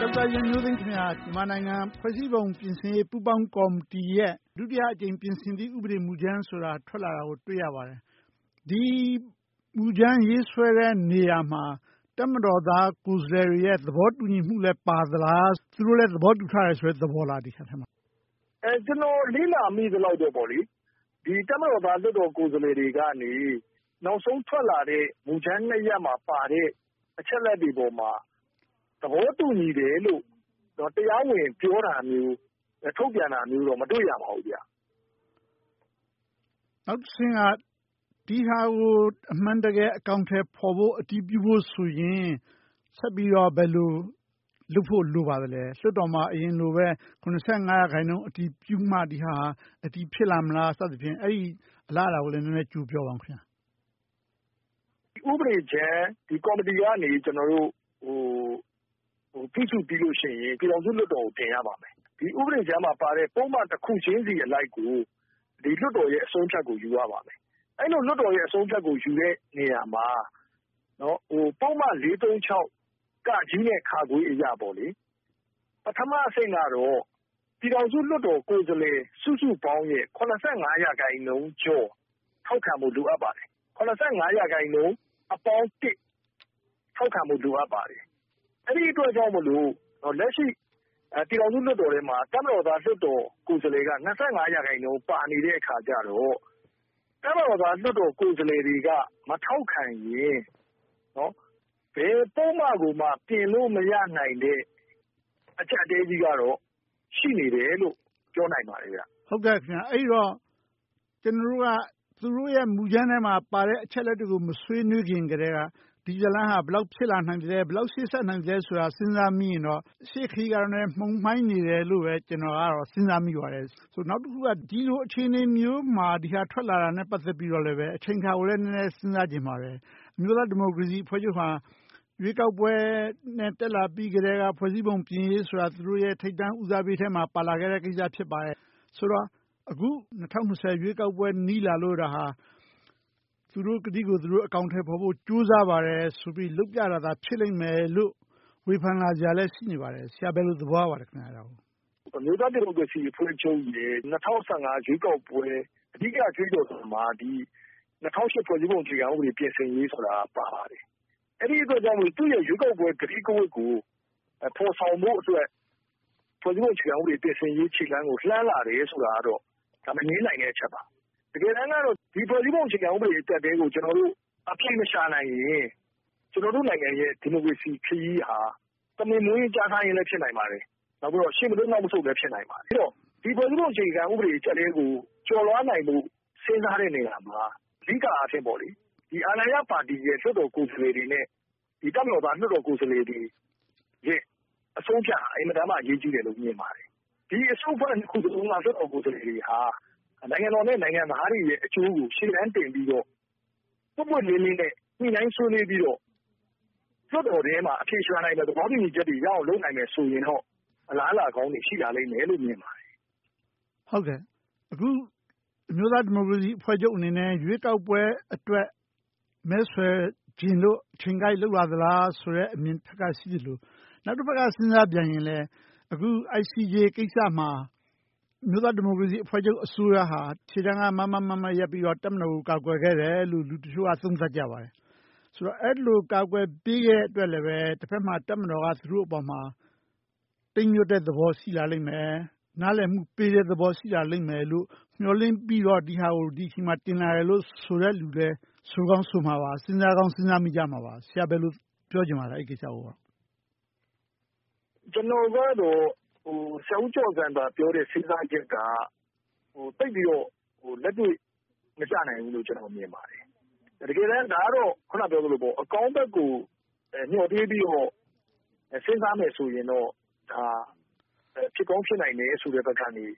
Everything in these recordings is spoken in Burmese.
ဒေါက်တာရန်မျိုးသိမ်းခင်များမြန်မာနိုင်ငံဖွဲ့စည်းပုံပြင်ဆင်ရေးပူးပေါင်းကော်မတီရဲ့ဒုတိယအကြိမ်ပြင်ဆင်သည့်ဥပဒေမူကြမ်းဆိုတာထွက်လာတာကိုတွေ့ရပါတယ်။ဒီမူကြမ်းရေးဆွဲတဲ့နေရာမှာတပ်မတော်သားကိုယ်စားလှယ်တွေရဲ့သဘောတူညီမှုလည်းပါသလား။သူတို့လည်းသဘောတူထားတယ်ဆိုတဲ့သဘောလားဒီခါထဲမှာ။ကျွန်တော်လေ့လာမိသလောက်တော့ပေါ့လေဒီတပ်မတော်သားလွှတ်တော်ကိုယ်စားလှယ်တွေကနေနောက်ဆုံးထွက်လာတဲ့မူကြမ်း2ရပ်မှာပါတဲ့အချက်လက်တွေပေါ်မှာသဘောတူညီတယ်လို့တရားဝင်ပြောတာမျိုးထုတ်ပြန်တာမျိုးတော့မတွေ့ရပါဘူးဗျာ။နောက်တစ်ဆင့်ကဒီဟာကိုအမှန်တကယ်အကောင်အထည်ဖော်ဖို့အတည်ပြုဖို့ဆိုရင်ဆက်ပြီးတော့ဘယ်လိုလုပ်ဖို့လိုပါသလဲ။လွှတ်တော်မှာအရင်လိုပဲ75%အတည်ပြုမှဒီဟာအတည်ဖြစ်လာမလားစသဖြင့်အဲ့ဒီအလားအလာကိုလည်းနည်းနည်းကြိုပြောပါဦးခင်ဗျာ။ဥပဒေကြမ်းဒီကော်မတီကနေကျွန်တော်တို့ပြုစုပြီးလို့ရှိရင်ပြည်ထောင်စုလွှတ်တော်ကိုတင်ရပါမယ်။ဒီဥပဒေကြမ်းမှာပါတဲ့ပုံမှန်တစ်ခုချင်းစီအလိုက်ကိုဒီလွှတ်တော်ရဲ့အဆုံးအဖြတ်ကိုယူရပါမယ်။အဲ့လိုလွှတ်တော်ရဲ့အဆုံးအဖြတ်ကိုယူတဲ့နေရာမှာပုံမှန်436ကကြီးနဲ့ခါခွေးအရာပေါ့လေ။ပထမအဆင့်ကတော့ပြည်ထောင်စုလွှတ်တော်ကိုယ်စားလှယ်စုစုပေါင်းရဲ့85%ကျော်ထောက်ခံမှုလိုအပ်ပါတယ်။85%အပေါင်း1ထောက်ခံမှုလိုအပ်ပါတယ်။အဲ့ဒီအတွက်ကြောင့်မလို့လက်ရှိပြည်ထောင်စုလွှတ်တော်ထဲမှာတပ်မတော်သားလွှတ်တော်ကိုယ်စားလှယ်က25%ပါနေတဲ့အခါကျတော့တပ်မတော်သားလွှတ်တော်ကိုယ်စားလှယ်တွေကမထောက်ခံရင်ဘယ်ပုံမှန်ကိုမှပြင်လို့မရနိုင်တဲ့အချက်အသေးကြီးကတော့ရှိနေတယ်လို့ပြောနိုင်ပါတယ်ဗျ။ဟုတ်ကဲ့ခင်ဗျာအဲ့တော့ကျွန်တော်တို့ကသူတို့ရဲ့မူကြမ်းထဲမှာပါတဲ့အချက်လက်တွေကိုမဆွေးနွေးခင်ကတည်းကဒီဇလန်းဟာဘယ်လောက်ဖြစ်လာနိုင်တယ်ဘယ်လောက်ရှေ့ဆက်နိုင်တယ်ဆိုတာစဉ်းစားမိရင်တော့ရှေ့ခရီးကတော့လည်းမှုန်မှိုင်းနေတယ်လို့ပဲကျွန်တော်ကတော့စဉ်းစားမိပါတယ်ဆိုနောက်တစ်ခုကဒီလိုအခြေအနေမျိုးမှာဒီဟာထွက်လာတာနဲ့ပတ်သက်ပြီးတော့လည်းပဲအချိန်ခါကိုလည်းနည်းနည်းစဉ်းစားကြင်ပါတယ်အမျိုးသားဒီမိုကရေစီအဖွဲ့ချုပ်ဟာရွေးကောက်ပွဲနဲ့တက်လာပြီးကြတဲ့ကဖွဲ့စည်းပုံပြင်ရေးဆိုတာသူတို့ရဲ့ထိပ်တန်းဦးစားပေးထဲမှာပါလာခဲ့တဲ့ကိစ္စဖြစ်ပါတယ်ဆိုတော့အခု2020ရွေးကောက်ပွဲနီးလာလို့ဒါဟာသူတို့ကတိကိုသူတို့အကောင့်ထဲပေါ်ဖို့ကြိုးစားပါတယ်ဆိုပြီးလုပ်ပြတာသာဖြစ်လိမ့်မယ်လို့ဝေဖန်လာကြလည်းရှိနေပါတယ်ဆရာဘယ်လိုသဘောရပါလဲခင်ဗျာအမျိုးသားဒီမိုကရေစီအဖွဲ့ချုပ်ရဲ့2015ရွေးကောက်ပွဲအဓိကကြွေးကြော်မှာဒီ2008ဖွဲ့စည်းပုံအခြေခံဥပဒေပြင်ဆင်ရေးဆိုတာပါပါတယ်အဲ့ဒီအတွက်ကြောင့်သူ့ရဲ့ရွေးကောက်ပွဲကတိကဝတ်ကိုဖော်ဆောင်ဖို့အတွက်ဖွဲ့စည်းပုံအခြေခံဥပဒေပြင်ဆင်ရေးခြေလှမ်းကိုလှမ်းလာတယ်ဆိုတာကတော့ဒါမငင်းနိုင်တဲ့အချက်ပါတကယ်တမ်းကတော့ဒီဖွဲ့စည်းပုံအခြေခံဥပဒေအတက်တဲကိုကျွန်တော်တို့အပြည့်မရှာနိုင်ရင်ကျွန်တော်တို့နိုင်ငံရဲ့ဒီမိုကရေစီခရီးဟာတမင်မွေးကြားထားရင်လည်းဖြစ်နိုင်ပါတယ်နောက်ပြီးတော့ရှေ့မလို့နောက်မဆုတ်လည်းဖြစ်နိုင်ပါတယ်အဲ့တော့ဒီဖွဲ့စည်းပုံအခြေခံဥပဒေအတက်တဲကိုကျော်လွှားနိုင်မှုစဉ်းစားတဲ့နေရာမှာအဓိကအဖြစ်ပေါ့လေဒီအာဏာရပါတီရဲ့လွှတ်တော်ကိုယ်စားလှယ်တွေနဲ့ဒီတပ်မတော်သားလွှတ်တော်ကိုယ်စားလှယ်တွေရဲ့အဆုံးဖြတ်အင်မတန်မှအရေးကြီးတယ်လို့မြင်ပါတယ်ဒီအဆုံးဖြတ်ခုတုန်းကလွှတ်တော်ကိုယ်စားလှယ်တွေဟာနိုင်ငံတော်နဲ့နိုင်ငံသားတွေရဲ့အကျိုးကိုရှေ့တန်းတင်ပြီးတော့ပွတ်လေးလေးနဲ့ညှိနှိုင်းဆွေးနွေးပြီးတော့လွှတ်တော်ထဲမှာအဖြေရှာနိုင်တဲ့သဘောတူညီချက်တွေရအောင်လုပ်နိုင်မယ်ဆိုရင်တော့အလားအလာကောင်းတွေရှိလာလိမ့်မယ်လို့မြင်ပါတယ်ဟုတ်ကဲ့အခုအမျိုးသားဒီမိုကရေစီအဖွဲ့ချုပ်အနေနဲ့ရွေးကောက်ပွဲအတွက်မဲဆွယ်ခြင်းလို့အချိန်ကိုက်လောက်လာသလားဆိုတဲ့အမြင်ထက်ကရှိတယ်လို့နောက်တစ်ဖက်ကစဉ်းစားပြန်ရင်လည်းအခု ICJ ကိစ္စမှာမြို့သားဒီမိုကရေစီအဖွဲ့ချုပ်အစိုးရဟာခြေတန်းကမရပ်ပြီးတော့တပ်မတော်ကိုကာကွယ်ခဲ့တယ်လို့လူတချို့ကသုံးသပ်ကြပါတယ်ဆိုတော့အဲ့လိုကာကွယ်ပေးခဲ့အတွက်လည်းပဲတစ်ဖက်မှာတပ်မတော်ကသူတို့အပေါ်မှာတိမ်ညွတ်တဲ့သဘောရှိလာလိမ့်မယ်နားလည်မှုပေးတဲ့သဘောရှိလာလိမ့်မယ်လို့မျှော်လင့်ပြီးတော့ဒီဟာကိုဒီချိန်မှာတင်လာတယ်လို့ဆိုတဲ့လူတွေဆိုကောင်းဆိုမှာပါစဉ်းစားကောင်းစဉ်းစားမိကြမှာပါဆရာဘယ်လိုပြောချင်ပါလဲအဲ့ကိစ္စကိုကျွန်တော်ကတော့ဆရာဦးကျော်စံသာပြောတဲ့စဉ်းစားချက်ကတိတ်ပြီးတော့လက်တွေ့မကျနိုင်ဘူးလို့ကျွန်တော်မြင်ပါတယ်တကယ်တမ်းဒါကတော့ခုနပြောသလိုပေါ့အကောင်းဘက်ကိုညှော်ပြေးပြီးတော့စဉ်းစားမယ်ဆိုရင်တော့ဒါဖြစ်ကောင်းဖြစ်နိုင်တယ်ဆိုတဲ့ဘက်ကနေ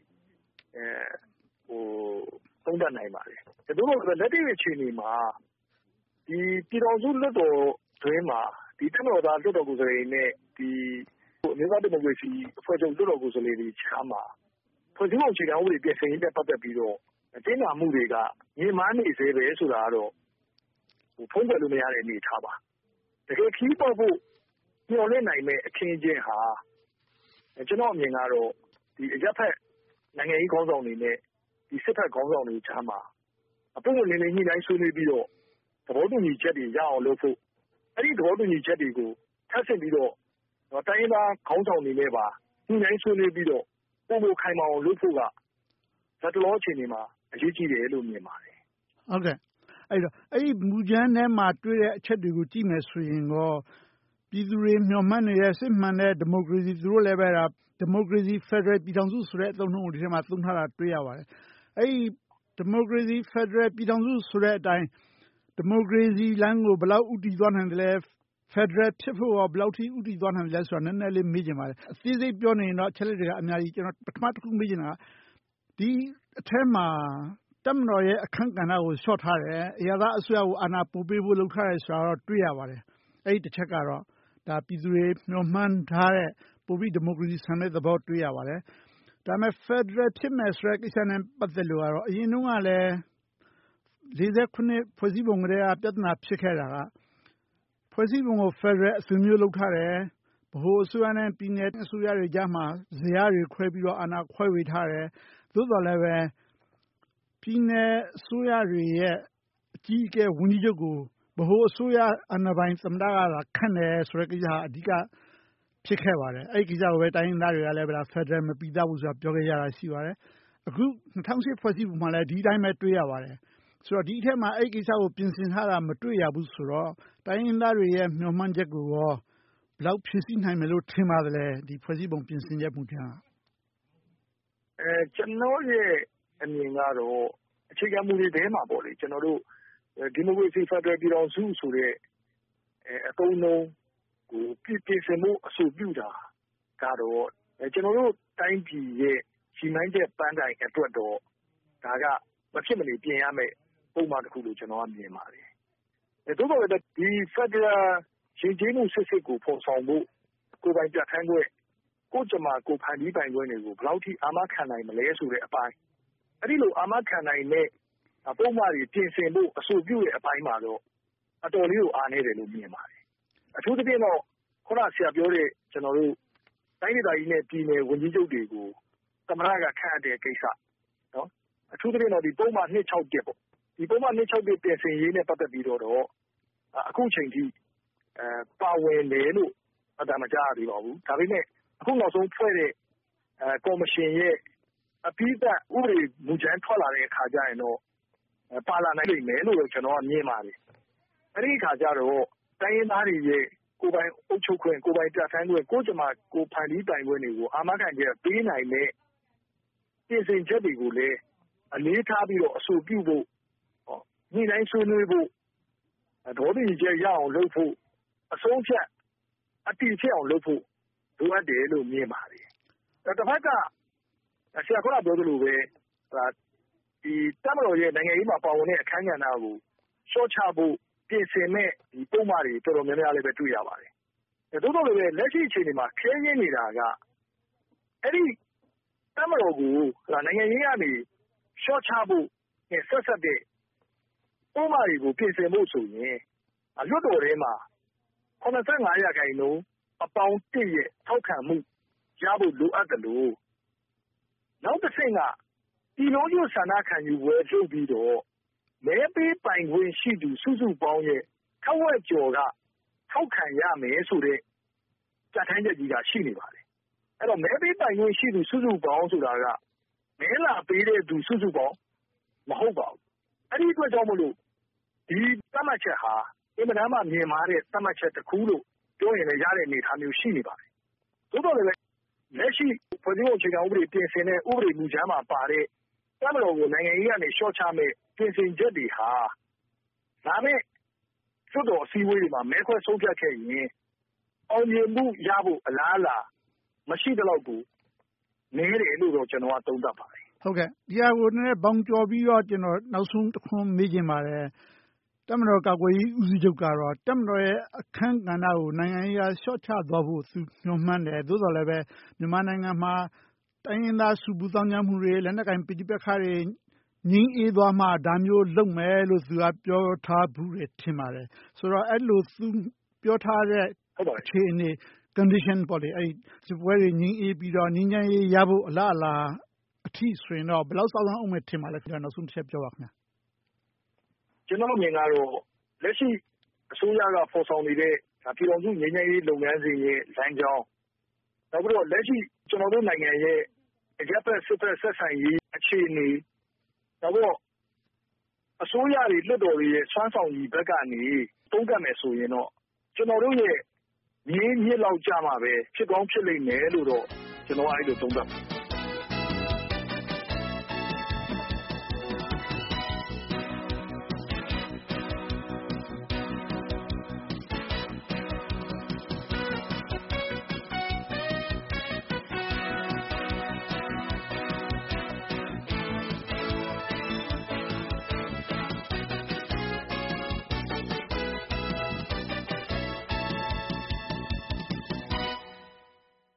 သုံးသပ်နိုင်ပါတယ်ဒါတို့လက်တွေ့အခြေအနေမှာဒီပြည်တော်စုလွှတ်တော်တွင်းမှာဒီတပ်မတော်သားလွှတ်တော်ကိုယ်စားလှယ်နဲ့ဒီအမျိုးသားဒီမိုကရေစီအဖွဲ့ချုပ်လွှတ်တော်ကိုယ်စားလှယ်တွေချားမှာဖွဲ့စည်းပုံအခြေခံဥပဒေပြင်ဆင်ရေးနဲ့ပတ်သက်ပြီးတော့တင်းမာမှုတွေကညီမနေသေးပဲဆိုတာကတော့ဖုံးကွယ်လို့မရတဲ့အနေအထားပါတကယ်ခီးပေါက်ဖို့မျှော်လင့်နိုင်မဲ့အခင်းအကျင်းဟာကျွန်တော်အမြင်ကတော့ဒီအရက်ဖက်နိုင်ငံရေးခေါင်းဆောင်တွေနဲ့ဒီစစ်ဖက်ခေါင်းဆောင်တွေကြားမှာအပုံလင်းလင်းညှိနှိုင်းဆွေးနွေးပြီးတော့သဘောတူညီချက်တွေရအောင်လုပ်ဖို့အဲ့ဒီသဘောတူညီချက်တွေကိုထပ်ဆင့်ပြီးတော့တိုင်းရင်းသားခေါင်းဆောင်တွေနဲ့ပါညှိနှိုင်းဆွေးနွေးပြီးတော့ပုံခိုင်မာအောင်လုပ်ဖို့ကဇတ်တလောအခြေအနေမှာအရေးကြီးတယ်လို့မြင်ပါတယ်ဟုတ်ကဲ့အဲ့တော့အဲ့ဒီမူကြမ်းထဲမှာတွေ့တဲ့အချက်တွေကိုကြည့်မယ်ဆိုရင်တော့ပြည်သူတွေမျှော်မှန်းနေတဲ့စစ်မှန်တဲ့ဒီမိုကရေစီသူတို့လည်းပဲဒီမိုကရေစီဖက်ဒရယ်ပြည်ထောင်စုဆိုတဲ့အသုံးအနှုန်းကိုဒီထဲမှာသုံးထားတာတွေ့ရပါတယ်အဲ့ဒီဒီမိုကရေစီဖက်ဒရယ်ပြည်ထောင်စုဆိုတဲ့အတိုင်းဒီမိုကရေစီလမ်းကိုဘယ်လောက်ဥတည်သွားနိုင်တယ်လဲဖက်ဒရယ်ဖြစ်ဖို့ရောဘယ်လောက်ထိဥတည်သွားနိုင်တယ်လဲဆိုတာနည်းနည်းလေးမေးချင်ပါတယ်အသေးစိတ်ပြောနေရင်တော့အချက်လက်တွေကအများကြီးကျွန်တော်ပထမတစ်ခုမေးချင်တာကဒီအထက်မှာတပ်မတော်ရဲ့အခန်းကဏ္ဍကိုလျှော့ထားတယ်အရာသားအစိုးရကိုအာဏာပိုပေးဖို့လုပ်ထားတယ်ဆိုတာတော့တွေ့ရပါတယ်အဲ့ဒီတစ်ချက်ကတော့ဒါပြည်သူတွေမျှော်မှန်းထားတဲ့ပိုပြီးဒီမိုကရေစီဆန်တဲ့သဘောတွေ့ရပါတယ်ဒါပေမဲ့ဖက်ဒရယ်ဖြစ်မယ်ဆိုတဲ့ကိစ္စနဲ့ပတ်သက်လို့ကတော့အရင်တုန်းကလည်း49ဖွဲ့စည်းပုံကလေးကပြဿနာဖြစ်ခဲ့တာကဖွဲ့စည်းပုံကိုဖက်ဒရယ်အသွင်မျိုးလုပ်ထားတယ်ဗဟိုအစိုးရနဲ့ပြည်နယ်အစိုးရတွေကြားမှာဇယားတွေခွဲပြီးတော့အာဏာခွဲဝေထားတယ်သို့တော်လည်းပဲပြည်နယ်အစိုးရတွေရဲ့အကြီးအကဲဝန်ကြီးချုပ်ကိုဗဟိုအစိုးရအာဏာပိုင်သမ္မတကလာခန့်တယ်ဆိုတဲ့ကိစ္စဟာအဓိကဖြစ်ခဲ့ပါတယ်အဲ့ဒီကိစ္စကိုပဲတိုင်းရင်းသားတွေကလည်းဖက်ဒရယ်မပြီးသားဘူးဆိုတာပြောခဲ့ကြတာရှိပါတယ်အခု2008ဖွဲ့စည်းပုံမှာလည်းဒီအတိုင်းပဲတွေ့ရပါတယ်ဆိုတော့ဒီအထက်မှာအဲ့ဒီကိစ္စကိုပြင်ဆင်ထားတာမတွေ့ရဘူးဆိုတော့တိုင်းရင်းသားတွေရဲ့မျှော်မှန်းချက်ကိုရောဘယ်လောက်ဖြည့်ဆည်းနိုင်မယ်လို့ထင်ပါသလဲဒီဖွဲ့စည်းပုံပြင်ဆင်ချက်မူကြမ်းကျွန်တော်ရဲ့အမြင်ကတော့အခြေခံမူတွေထဲမှာပေါ့လေကျွန်တော်တို့ဒီမိုကရေစီဖက်ဒရယ်ပြည်ထောင်စုဆိုတဲ့အသုံးအနှုန်းကိုပြင်ဆင်မှုအဆိုပြုတာကတော့ကျွန်တော်တို့တိုင်းပြည်ရဲ့ရှိမှန်းချက်ပန်းတိုင်အတွက်တော့ဒါကမဖြစ်မနေပြင်ရမယ်ပုံမှန်တစ်ခုလို့ကျွန်တော်ကမြင်ပါတယ်သို့တော်လည်းဒီဖက်ဒရယ်ရှင်ကျေးမှုစစ်စစ်ကိုဖော်ဆောင်ဖို့ကိုယ်ပိုင်ပြဋ္ဌာန်းခွင့်ကိုကြမှာကိုဖန်တီးပိုင်ခွင့်တွေကိုဘယ်လောက်ထိအာမခံနိုင်မလဲဆိုတဲ့အပိုင်းအဲ့ဒီလိုအာမခံနိုင်တဲ့ပုံမှန်တွေပြင်ဆင်ဖို့အဆိုပြုတဲ့အပိုင်းမှာတော့အတော်လေးကိုအားနည်းတယ်လို့မြင်ပါတယ်အထူးသဖြင့်တော့ခုနဆရာပြောတဲ့ကျွန်တော်တို့တိုင်းဒေသကြီးနဲ့ပြည်နယ်ဝန်ကြီးချုပ်တွေကိုသမ္မတကခန့်အပ်တဲ့ကိစ္စနော်အထူးသဖြင့်တော့ဒီပုံမှန်261ပေါ့ဒီပုံမှန်261ပြင်ဆင်ရေးနဲ့ပတ်သက်ပြီးတော့အခုချိန်ထိပါဝင်တယ်လို့ဒါမကြားရသေးပါဘူးဒါပေမဲ့အခုနောက်ဆုံးဖွဲ့တဲ့ကော်မရှင်ရဲ့အပိဓာတ်ဥပဒေမူကြမ်းထွက်လာတဲ့အခါကျရင်တော့ပါလာနိုင်လိမ့်မယ်လို့ကျွန်တော်ကမြင်ပါတယ်အဲ့ဒီအခါကျတော့တိုင်းရင်းသားတွေရဲ့ကိုယ်ပိုင်အုပ်ချုပ်ခွင့်ကိုယ်ပိုင်ပြဋ္ဌာန်းခွင့်ကိုကြမှာကိုဖန်တီးပိုင်ခွင့်တွေကိုအာမခံချက်ပေးနိုင်တဲ့ပြင်ဆင်ချက်တွေကိုလည်းအလေးထားပြီးတော့အဆိုပြုဖို့ညှိနှိုင်းဆွေးနွေးဖို့ဒေါ်တူချက်ရအောင်လုပ်ဖို့အဆုံးဖြတ်အတိအကျအောင်လုပ်ဖို့လိုအပ်တယ်လို့မြင်ပါတယ်တစ်ဖက်ကဆရာကပြောသလိုပဲဒီတပ်မတော်ရဲ့နိုင်ငံရေးမှာပါဝင်တဲ့အခမ်းကဏ္ဍကိုရှော့ချဖို့ပြင်ဆင်မဲ့ဒီပုံမှန်တွေတော်တော်များများလည်းပဲတွေ့ရပါတယ်။သို့တော်လည်းပဲလက်ရှိအခြေအနေမှာခဲရင်းနေတာကအဲ့ဒီတပ်မတော်ကိုနိုင်ငံရေးကနေရှော့ချဖို့ဆက်ဆက်တဲ့ပုံမှန်တွေကိုပြင်ဆင်ဖို့ဆိုရင်လွှတ်တော်ထဲမှာ85%အပေါင်း1ရဲ့ထောက်ခံမှုရဖို့လိုအပ်တယ်လို့နောက်တစ်ဆင့်ကဒီလိုမျိုးဆန္ဒခံယူပွဲလုပ်ပြီးတော့မဲပေးပိုင်ခွင့်ရှိသူစုစုပေါင်းရဲ့ထက်ဝက်ကျော်ကထောက်ခံရမယ်ဆိုတဲ့ကြံ့ခိုင်ချက်ကြီးကရှိနေပါတယ်အဲ့တော့မဲပေးပိုင်ခွင့်ရှိသူစုစုပေါင်းဆိုတာကမဲလာပေးတဲ့သူစုစုပေါင်းမဟုတ်ပါဘူးအဲ့ဒီအတွက်ကြောင့်မလို့ဒီသတ်မှတ်ချက်ဟာအင်မတန်မှမြင်မာတဲ့သတ်မှတ်ချက်တစ်ခုလို့ပြောရင်လည်းရတဲ့အနေအထားမျိုးရှိနေပါတယ်သို့တော်လည်းလက်ရှိဖွဲ့စည်းပုံအခြေခံဥပဒေပြင်ဆင်တဲ့ဥပဒေမူကြမ်းမှာပါတဲ့တပ်မတော်ကိုနိုင်ငံရေးကနေရှော့ချမဲ့ပြင်ဆင်ချက်တွေဟာဒါနဲ့လွှတ်တော်အစည်းအဝေးတွေမှာမဲခွဲဆုံးဖြတ်ခဲ့ရင်အောင်မြင်မှုရဖို့အလားအလာမရှိတဲ့လောက်ကိုနည်းတယ်လို့တော့ကျွန်တော်ကသုံးသပ်ပါတယ်ဟုတ်ကဲ့ဒီဟာကိုနည်းနည်းဘောင်ကျော်ပြီးတော့ကျွန်တော်နောက်ဆုံးတစ်ခွန်းမေးချင်ပါတယ်တပ်မတော်ကာကွယ်ရေးဦးစီးချုပ်ကတော့တပ်မတော်ရဲ့အခန်းကဏ္ဍကိုနိုင်ငံရေးကရှော့ချသွားဖို့သူညွှန်မှန်းတယ်သို့တော်လည်းပဲမြန်မာနိုင်ငံမှာတိုင်းရင်းသားစုပူးပေါင်းကြမှုတွေလက်နက်ကိုင်ပဋိပက္ခတွေငြိမ်းအေးသွားမှဒါမျိုးလုပ်မယ်လို့သူကပြောထားဘူးတယ်ထင်ပါတယ်ဆိုတော့အဲ့လိုသူပြောထားတဲ့အခြေအနေက condition ပေါ့လေစစ်ပွဲတွေငြိမ်းအေးပြီးတော့ငြိမ်းချမ်းရေးရဖို့အလားအလာအထိဆိုရင်တော့ဘယ်လောက်စောင့်အောင်မယ်ထင်ပါလဲခင်ဗျာနောက်ဆုံးတစ်ချက်ပြောပါခင်ဗျာကျွန်တော်မြင်ကတော့လက်ရှိအစိုးရကဖော်ဆောင်နေတဲ့ပြည်တော်စုငြိမ်းချမ်းရေးလုပ်ငန်းစဉ်ရဲ့လမ်းကြောင်းနောက်ပြီးတော့လက်ရှိကျွန်တော်တို့နိုင်ငံရဲ့အကြမ်းဖက်စစ်ဖက်ဆက်ဆံရေးအခြေအနေနောက်ပြီးတော့အစိုးရတွေလွှတ်တော်တွေရဲ့စွမ်းဆောင်ရည်ဘက်ကနေသုံးသပ်မယ်ဆိုရင်တော့ကျွန်တော်တို့ရဲ့မြင်းလောက်ကြမှာပဲဖြစ်ကောင်းဖြစ်လိမ့်မယ်လို့တော့ကျွန်တော်အဲ့လိုသုံးသပ်ပါတယ်